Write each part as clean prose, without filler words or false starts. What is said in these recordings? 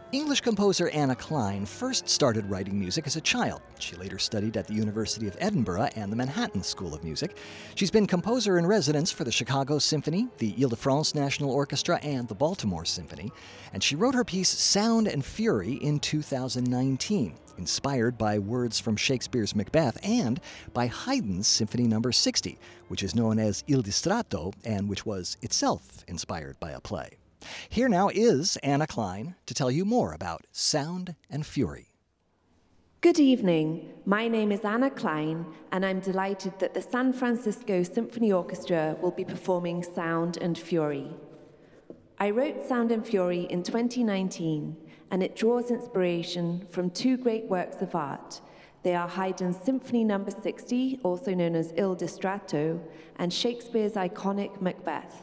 English composer Anna Klein first started writing music as a child. She later studied at the University of Edinburgh and the Manhattan School of Music. She's been composer in residence for the Chicago Symphony, the Ile-de-France National Orchestra, and the Baltimore Symphony. And she wrote her piece Sound and Fury in 2019, inspired by words from Shakespeare's Macbeth and by Haydn's Symphony No. 60, which is known as Il Distratto and which was itself inspired by a play. Here now is Anna Klein to tell you more about Sound and Fury. Good evening. My name is Anna Klein, and I'm delighted that the San Francisco Symphony Orchestra will be performing Sound and Fury. I wrote Sound and Fury in 2019, and it draws inspiration from two great works of art. They are Haydn's Symphony No. 60, also known as Il Distratto, and Shakespeare's iconic Macbeth.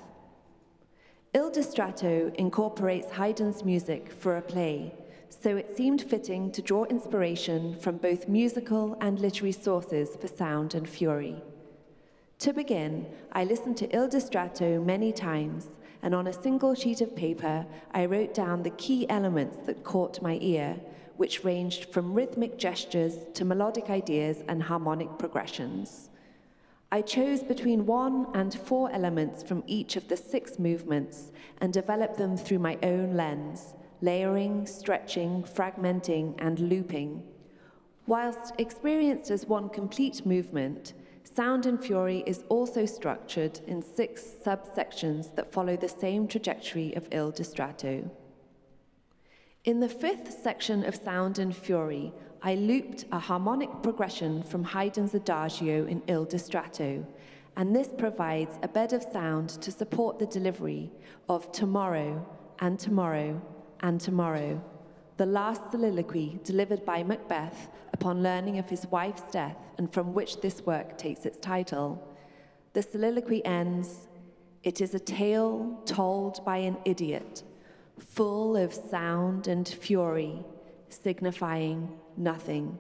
Il Distratto incorporates Haydn's music for a play, so it seemed fitting to draw inspiration from both musical and literary sources for Sound and Fury. To begin, I listened to Il Distratto many times, and on a single sheet of paper, I wrote down the key elements that caught my ear, which ranged from rhythmic gestures to melodic ideas and harmonic progressions. I chose between 1 and 4 elements from each of the 6 movements and developed them through my own lens, layering, stretching, fragmenting, and looping. Whilst experienced as one complete movement, Sound and Fury is also structured in 6 subsections that follow the same trajectory of Il Distratto. In the 5th section of Sound and Fury, I looped a harmonic progression from Haydn's Adagio in Il Distratto, and this provides a bed of sound to support the delivery of Tomorrow and Tomorrow and Tomorrow, the last soliloquy delivered by Macbeth upon learning of his wife's death and from which this work takes its title. The soliloquy ends, "It is a tale told by an idiot, full of sound and fury, signifying nothing."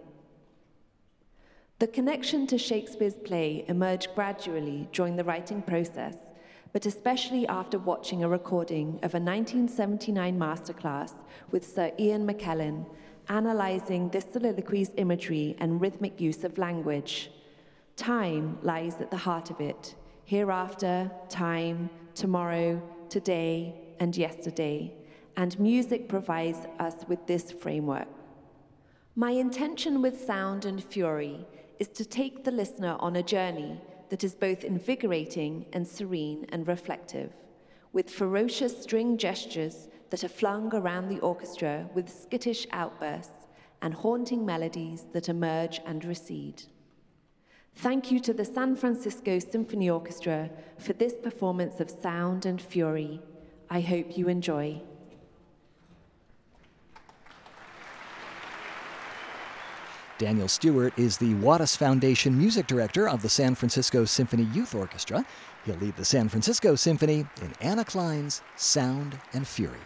The connection to Shakespeare's play emerged gradually during the writing process, but especially after watching a recording of a 1979 masterclass with Sir Ian McKellen, analyzing this soliloquy's imagery and rhythmic use of language. Time lies at the heart of it. Hereafter, time, tomorrow, today, and yesterday. And music provides us with this framework. My intention with Sound and Fury is to take the listener on a journey that is both invigorating and serene and reflective, with ferocious string gestures that are flung around the orchestra with skittish outbursts and haunting melodies that emerge and recede. Thank you to the San Francisco Symphony Orchestra for this performance of Sound and Fury. I hope you enjoy. Daniel Stewart is the Wattis Foundation Music Director of the San Francisco Symphony Youth Orchestra. He'll lead the San Francisco Symphony in Anna Klein's Sound and Fury.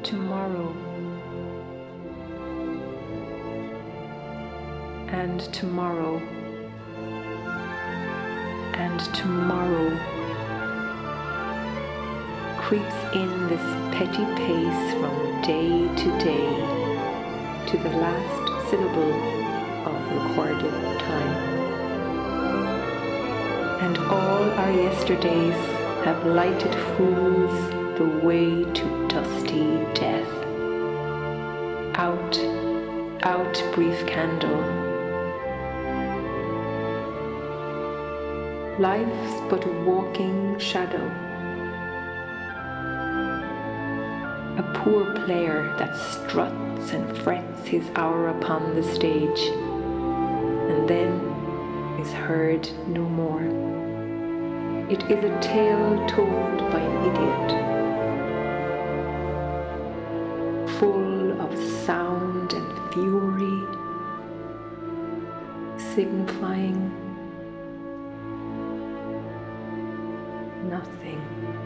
tomorrow, and tomorrow, and tomorrow creeps in this petty pace from day to day to the last syllable of recorded time. And all our yesterdays have lighted fools the way to dusty death. Out, out, brief candle. Life's but a walking shadow, a poor player that struts and frets his hour upon the stage, and then is heard no more. It is a tale told by an idiot, full of sound and fury, signifying nothing.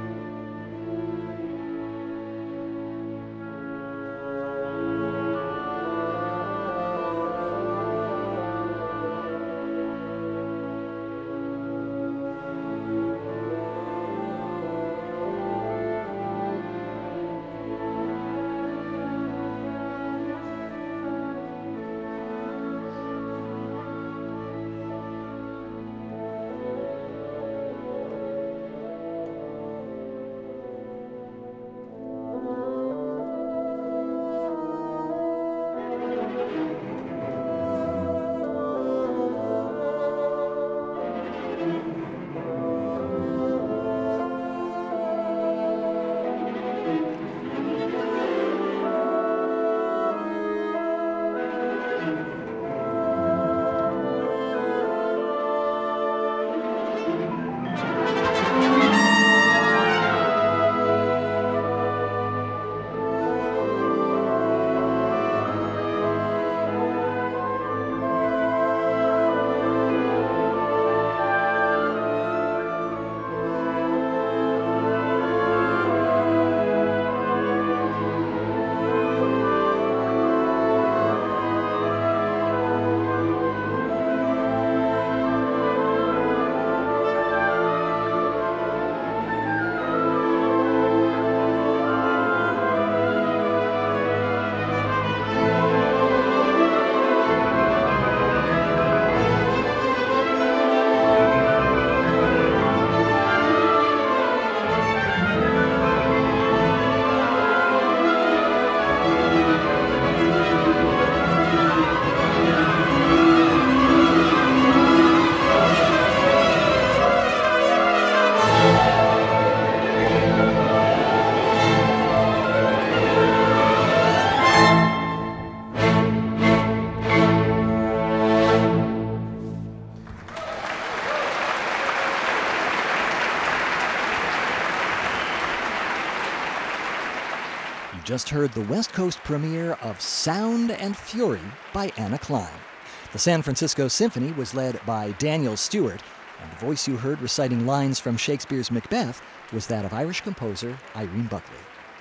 Just heard the West Coast premiere of Sound and Fury by Anna Klein. The San Francisco Symphony was led by Daniel Stewart, and the voice you heard reciting lines from Shakespeare's Macbeth was that of Irish composer Irene Buckley.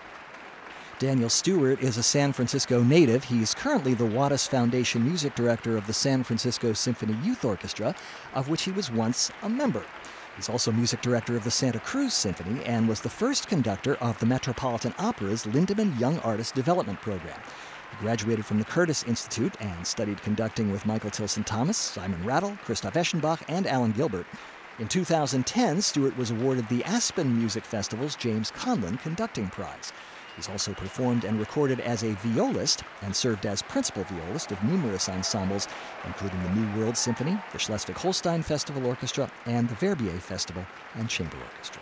Daniel Stewart is a San Francisco native. He's currently the Wattis Foundation music director of the San Francisco Symphony Youth Orchestra, of which he was once a member. He's also music director of the Santa Cruz Symphony and was the first conductor of the Metropolitan Opera's Lindemann Young Artist Development Program. He graduated from the Curtis Institute and studied conducting with Michael Tilson Thomas, Simon Rattle, Christoph Eschenbach, and Alan Gilbert. In 2010, Stewart was awarded the Aspen Music Festival's James Conlon Conducting Prize. He's also performed and recorded as a violist and served as principal violist of numerous ensembles, including the New World Symphony, the Schleswig-Holstein Festival Orchestra, and the Verbier Festival and Chamber Orchestra.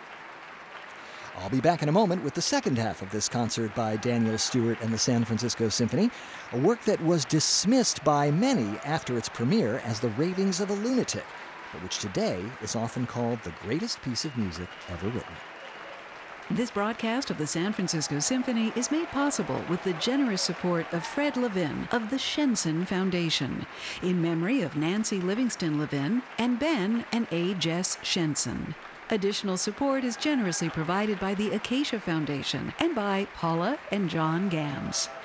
I'll be back in a moment with the second half of this concert by Daniel Stewart and the San Francisco Symphony, a work that was dismissed by many after its premiere as the ravings of a lunatic, but which today is often called the greatest piece of music ever written. This broadcast of the San Francisco Symphony is made possible with the generous support of Fred Levin of the Shenson Foundation, in memory of Nancy Livingston Levin and Ben and A. Jess Shenson. Additional support is generously provided by the Acacia Foundation and by Paula and John Gams.